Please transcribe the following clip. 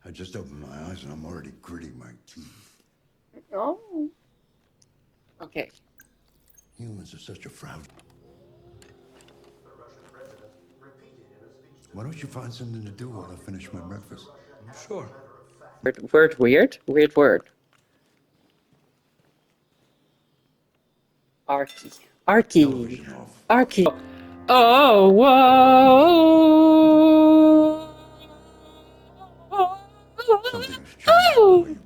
I just opened my eyes and I'm already gritting my teeth. Oh. Okay. Humans are such a fraud. Why don't you find something to do while I finish my breakfast? Sure. Weird? Weird word. Arky. Arky. Television off. Arky. Oh, whoa. Something has changed, Billy.